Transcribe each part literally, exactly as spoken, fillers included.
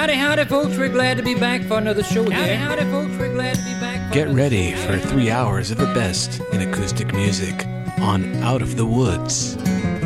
Howdy, howdy, folks. We're glad to be back for another show here. Howdy, howdy, folks. We're glad to be back for Get another ready show. for three hours of the best in acoustic music on Out of the Woods.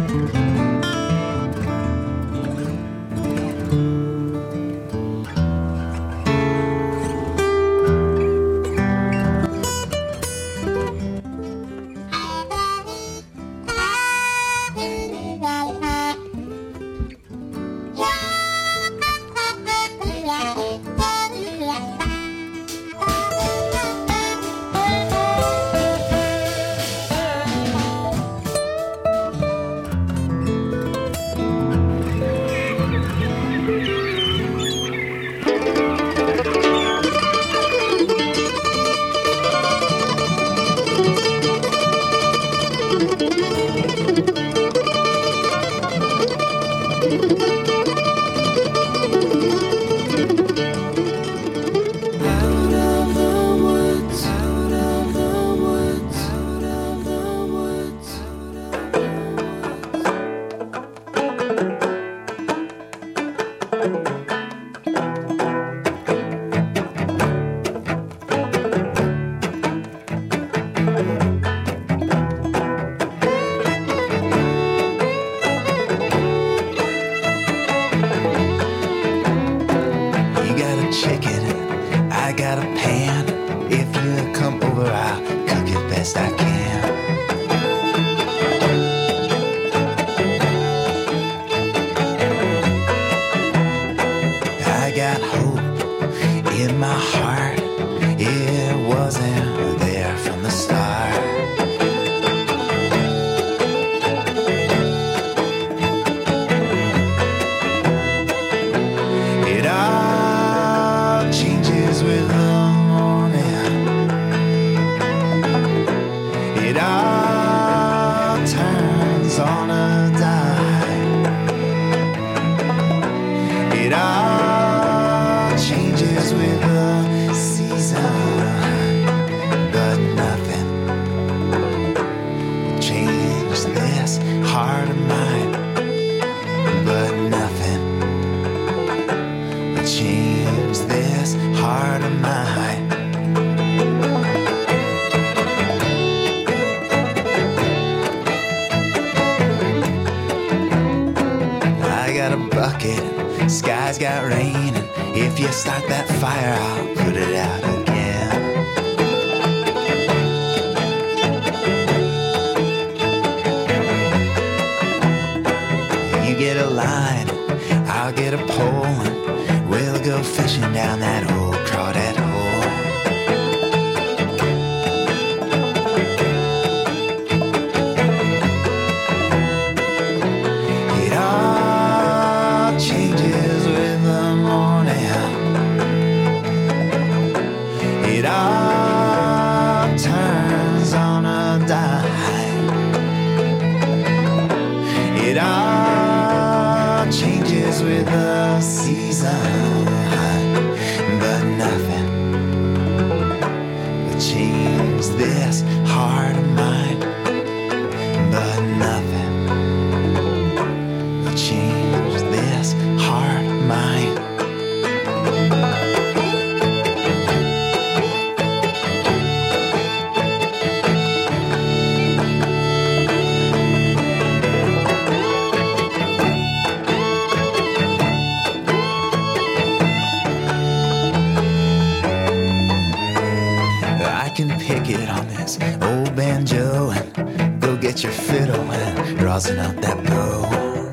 Out that bow.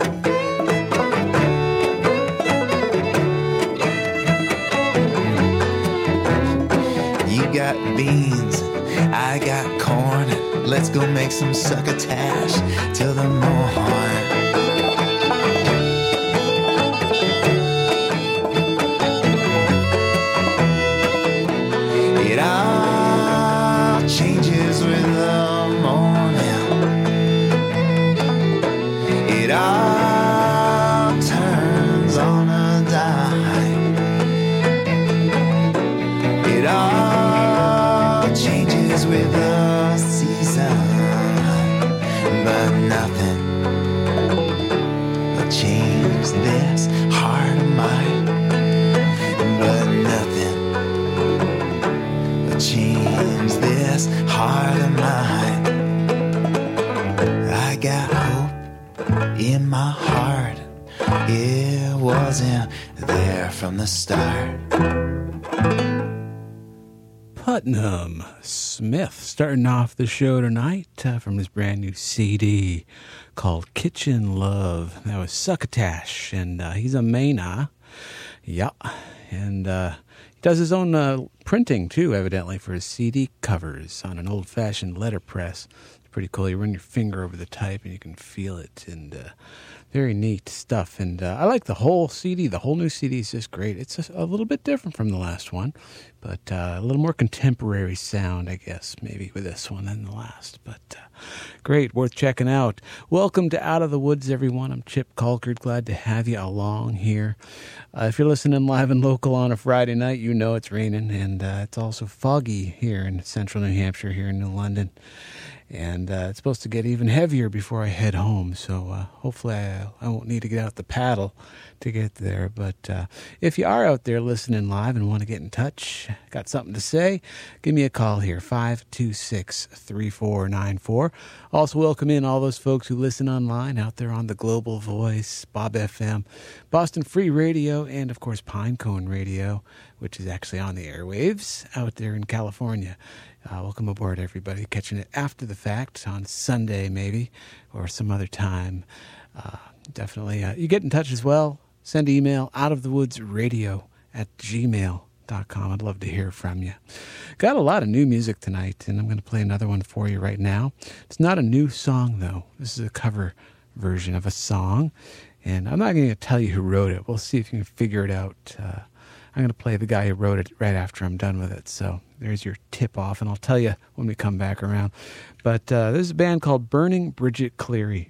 You got beans, I got corn. Let's go make some succotash till the morn. It all changes with the morning. It all turns on a dime. It all changes with the season, but nothing it wasn't there from the start. Putnam Smith starting off the show tonight uh, from his brand new C D called Kitchen Love. That was Succotash, and uh, he's a Maina. Yeah, and uh, he does his own uh, printing too, evidently, for his C D covers on an old-fashioned letterpress. It's pretty cool. You run your finger over the type and you can feel it, and uh, very neat stuff. And uh, I like the whole C D. The whole new C D is just great. It's a, a little bit different from the last one, but uh, a little more contemporary sound, I guess, maybe with this one than the last. But uh, great, worth checking out. Welcome to Out of the Woods, everyone. I'm Chip Colkert. Glad to have you along here. Uh, if you're listening live and local on a Friday night, you know it's raining, and uh, it's also foggy here in central New Hampshire, here in New London. And uh, it's supposed to get even heavier before I head home, so uh, hopefully I, I won't need to get out the paddle to get there. But uh, if you are out there listening live and want to get in touch, got something to say, give me a call here, five two six, three four nine four. Also welcome in all those folks who listen online out there on the Global Voice, Bob F M, Boston Free Radio, and of course Pinecone Radio, which is actually on the airwaves out there in California. Uh, welcome aboard, everybody. Catching it after the fact on Sunday, maybe, or some other time. Uh, definitely. Uh, you get in touch as well. Send email, outofthewoodsradio at gmail dot com. I'd love to hear from you. Got a lot of new music tonight, and I'm going to play another one for you right now. It's not a new song, though. This is a cover version of a song, and I'm not going to tell you who wrote it. We'll see if you can figure it out. Uh, I'm going to play the guy who wrote it right after I'm done with it. So there's your tip off, and I'll tell you when we come back around. But uh, there's a band called Burning Bridget Cleary.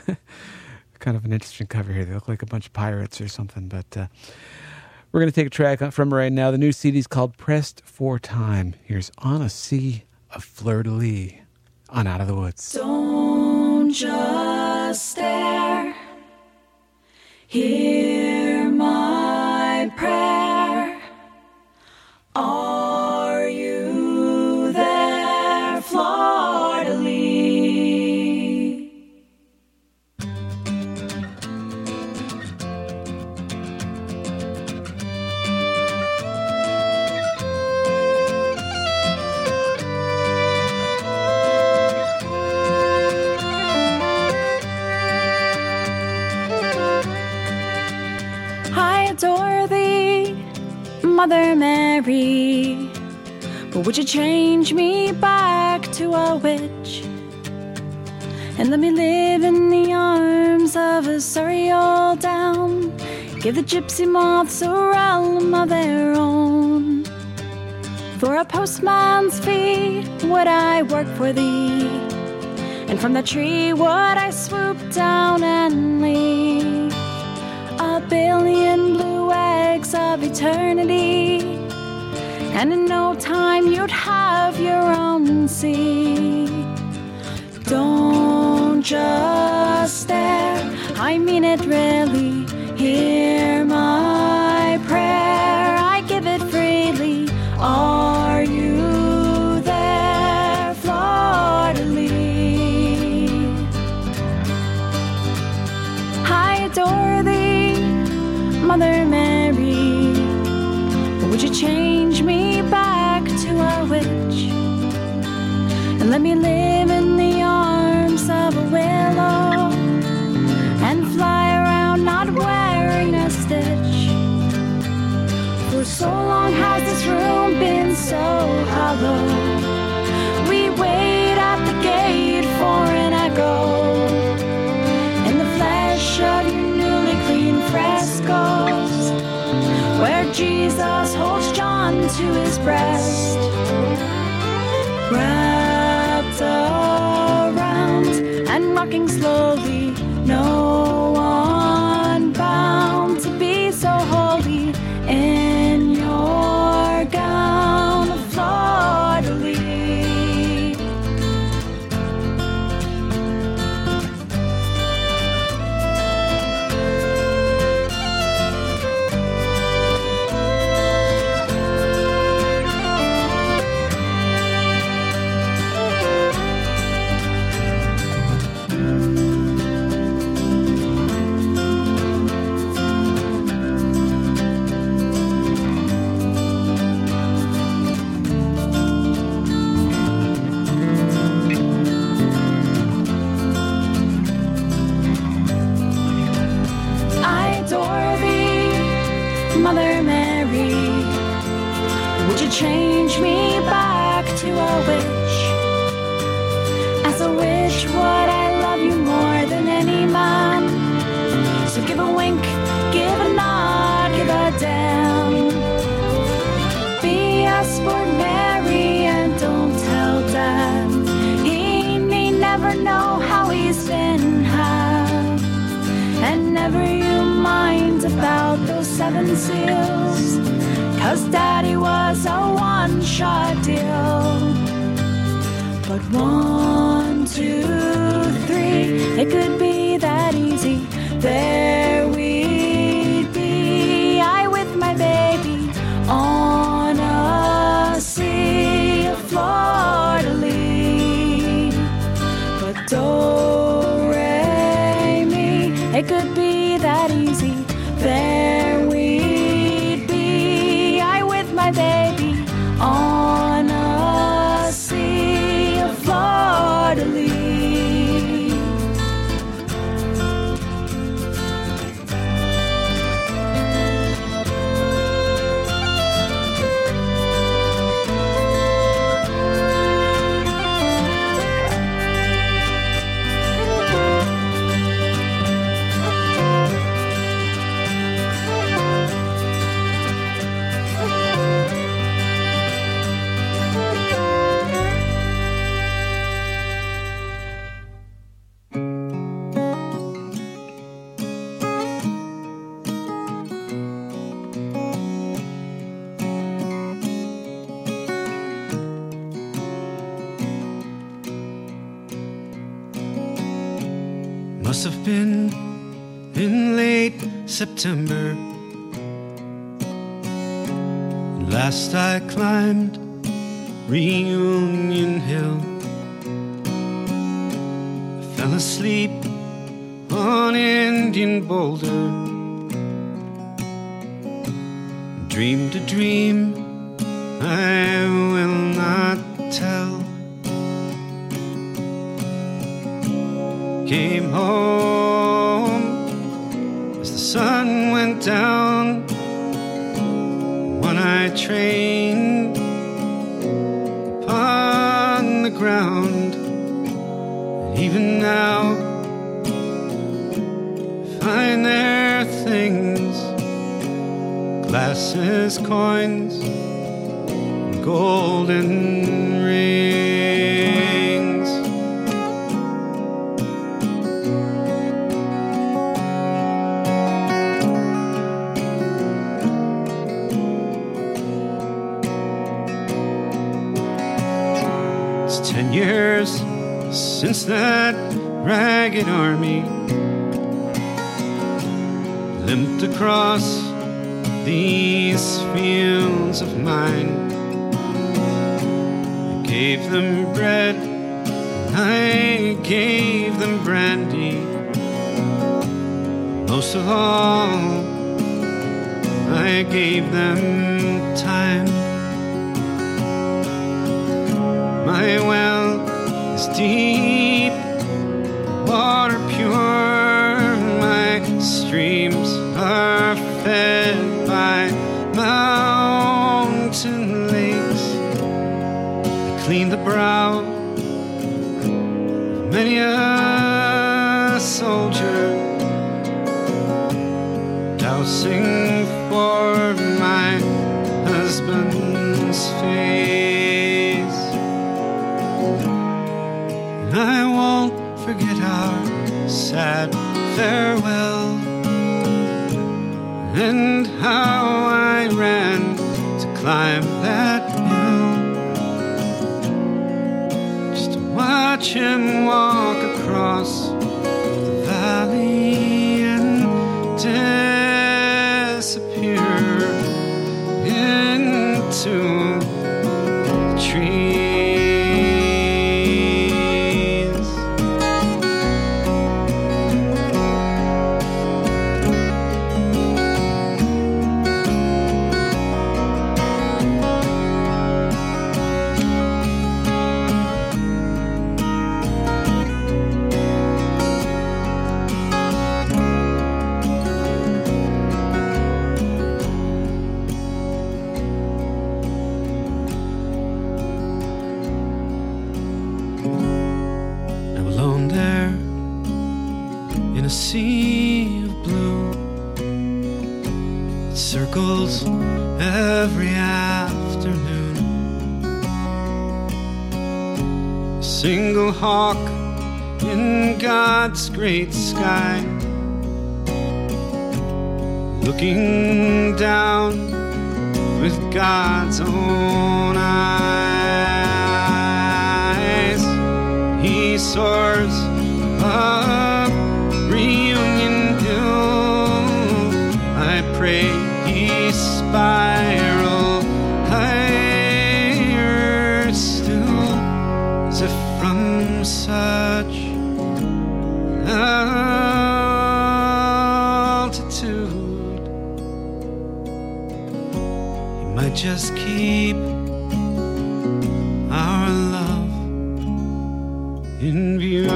Kind of an interesting cover here. They look like a bunch of pirates or something. But uh, we're going to take a track from right now. The new C D is called Pressed for Time. Here's On a Sea of Fleur-de-lis on Out of the Woods. Don't just stare. Hear my prayer. Are you there, Fleur-de-lis? I adore thee, Mother Mary, but would you change me back to a witch and let me live in the arms of a sorry old down? Give the gypsy moths a realm of their own. For a postman's fee would I work for thee, and from the tree would I swoop down and leave a billion blue eggs of eternity, and in no time you'd have your own sea. Don't just stare, I mean it really. Hear my prayer, I give it freely. Are you there, Fleur-de-lis? I adore thee, Mother Mary, but would you change me back to a witch and let me live in the arms of a willow and fly around not wearing a stitch? For so long has this room been so hollow, we wait at the gate for an echo in the flesh of your newly clean frescoes, where Jesus holds John to his breast, wrapped around and rocking slowly, no one bound to be so holy in your gown of fleur-de-lis. Mother Mary, would you change me back to a witch? As a witch, would I love you more than any man? So give a wink, give a nod, give a damn. Be a sport, Mary, and don't tell Dad. He need never know how he's been had. And never you mind about those seven seals, 'cause Daddy was a one-shot deal. But one, two, three, it could be that easy. There we'd be, I with my baby, on a sea of fleur-de-lis. But do-re-mi, it could be that easy. There we'd be, I with my baby, on a sea of fleur-de-lis. Must have been in late September. Last I climbed Reunion Hill. I fell asleep on Indian Boulder. Dreamed a dream I will not tell. Came home as the sun went down. One-eyed train upon the ground. And even now find their things, glasses, coins, and golden rings. Ten years since that ragged army limped across these fields of mine. I gave them bread, I gave them brandy. Most of all, I gave them time. My well is deep, water pure. My streams are fed by mountain lakes. I clean the brow of many a soldier, dousing for my husband's face. I won't forget our sad farewell, and how I ran to climb that hill, just to watch him walk across the valley and disappear into the trees. circles every afternoon. A single hawk in God's great sky, looking down with God's own eyes. He soars above Reunion Hill. I pray he spiral higher still, as if from such altitude he might just keep our love in view.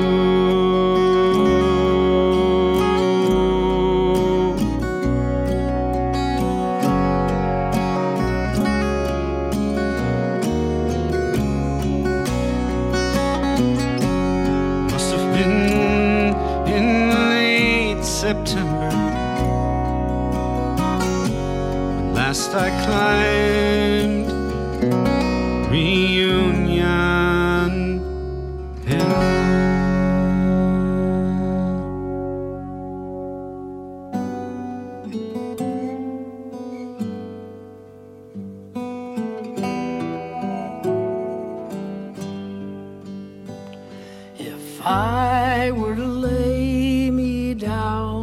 September, when last I climbed Reunion Hill. If I were to lay me down,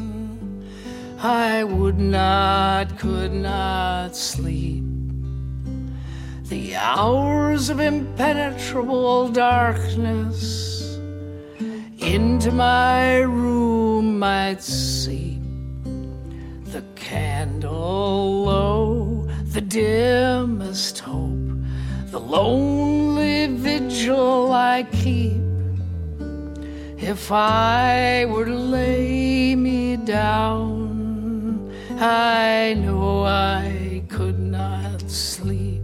I would not, could not sleep. The hours of impenetrable darkness into my room might seep. The candle low, the dimmest hope, the lonely vigil I keep. If I were to lay me down, I know I could not sleep.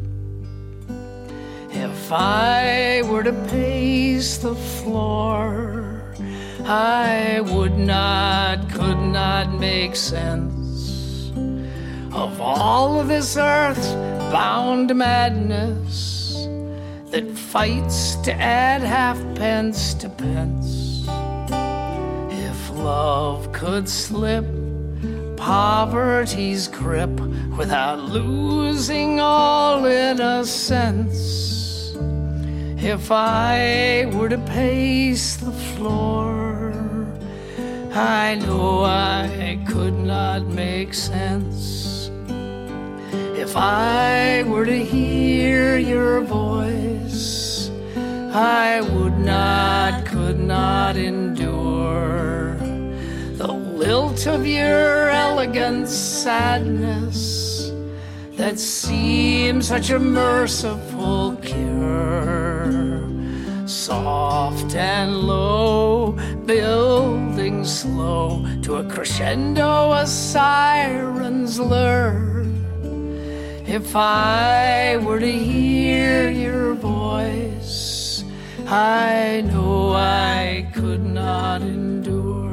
If I were to pace the floor, I would not, could not make sense of all of this earth-bound madness that fights to add halfpence to pence. If love could slip poverty's grip without losing all innocence, if I were to pace the floor, I know I could not make sense. If I were to hear your voice, I would not, could not endure the lilt of your elegant sadness that seems such a merciful cure. Soft and low, building slow to a crescendo, a siren's lure. If I were to hear your voice, I know I could not endure.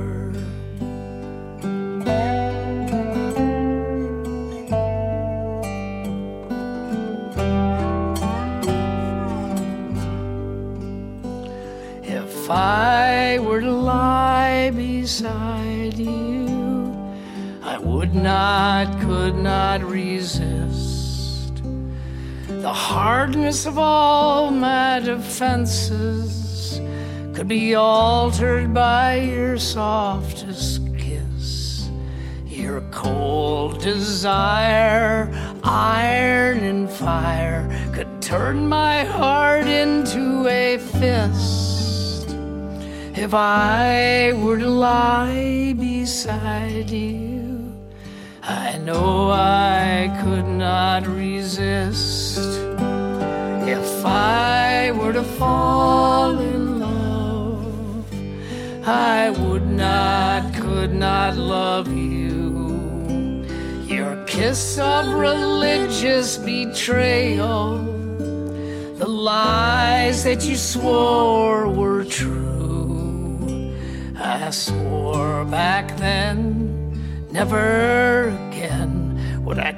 If I were to lie beside you, I would not, could not resist the hardness of all my defenses could be altered by your softest kiss. Your cold desire, iron and fire, could turn my heart into a fist. If I were to lie beside you, I know I could not resist. If I were to fall in love, I would not, could not love you. Your kiss of religious betrayal, the lies that you swore were true, I swore back then, never again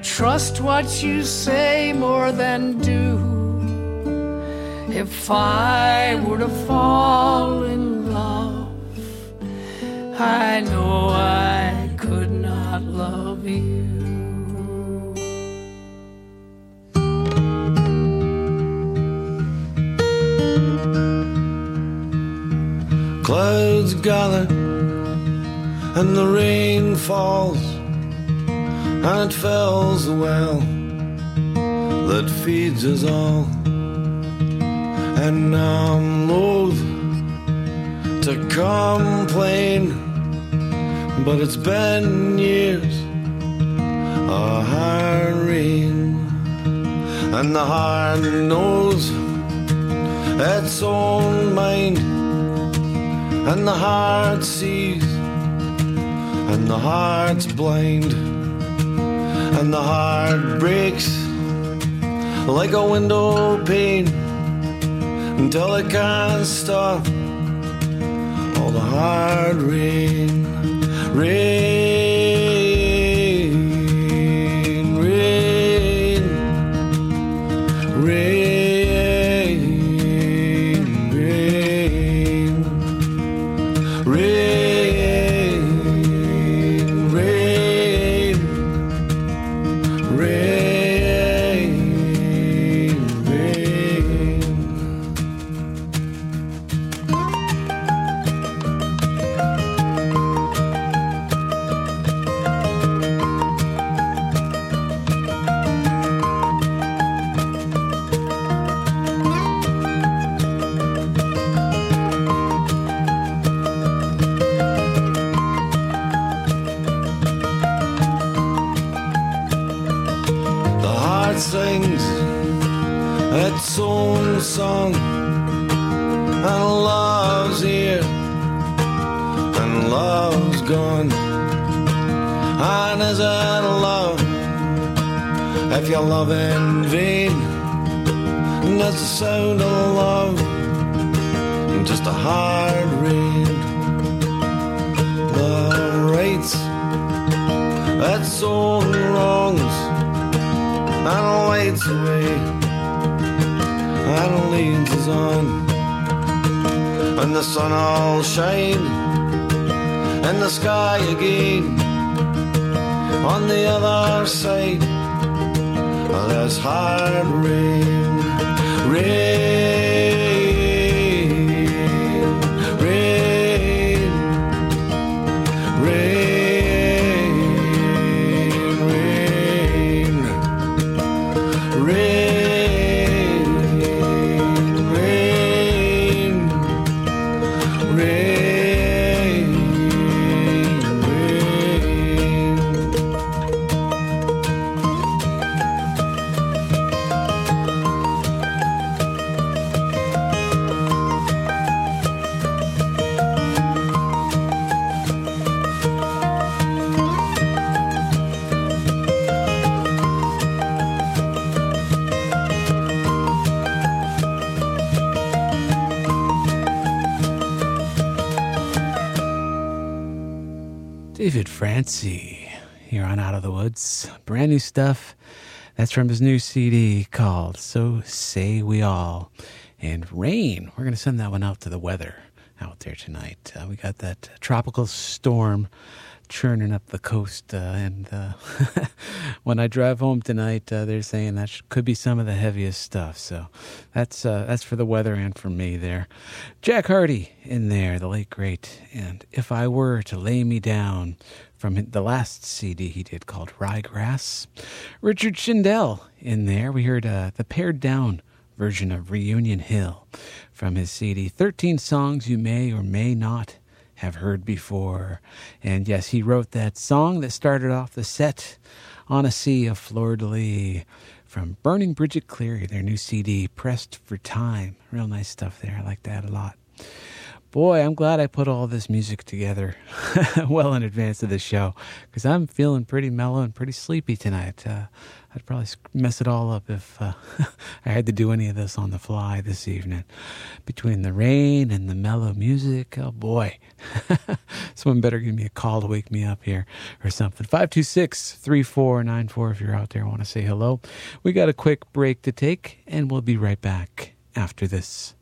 trust what you say more than do. If I were to fall in love, I know I could not love you. Clouds gather and the rain falls, and it fills the well that feeds us all. And I'm loath to complain, but it's been years of hard rain, and the heart knows its own mind, and the heart sees, and the heart's blind, and the heart breaks like a window pane until it can't stop all the hard rain, rain, rain, rain, rain, rain, rain, rain, rain. The heart sings its own song, and love's here, and love's gone. And is it love if you love in vain? And that's the sound of love, just a hard rain. Love rights its own wrongs, and waits away, and leads us on. And the sun will shine in the sky again on the other side of this hard rain, rain, rain, rain, rain, rain, rain, rain, rain. David Francie here on Out of the Woods. Brand new stuff. That's from his new C D called So Say We All. And rain. We're going to send that one out to the weather out there tonight. Uh, we got that tropical storm churning up the coast. Uh, and uh, when I drive home tonight, uh, they're saying that sh- could be some of the heaviest stuff. So that's uh, that's for the weather and for me there. Jack Hardy in there, the late great. And If I Were to Lay Me Down from the last C D he did called Ryegrass. Richard Shindell in there. We heard uh, the pared down version of Reunion Hill from his C D thirteen Songs You May or May Not Have Heard Before. And yes, he wrote that song that started off the set, On a Sea of Fleur-de-Lis, from Burning Bridget Cleary, their new C D, Pressed for Time. Real nice stuff there. I like that a lot. Boy, I'm glad I put all this music together well in advance of the show, because I'm feeling pretty mellow and pretty sleepy tonight. Uh, I'd probably mess it all up if uh, I had to do any of this on the fly this evening. Between the rain and the mellow music, oh boy. Someone better give me a call to wake me up here or something. five two six, three four nine four if you're out there and want to say hello. We got a quick break to take, and we'll be right back after this.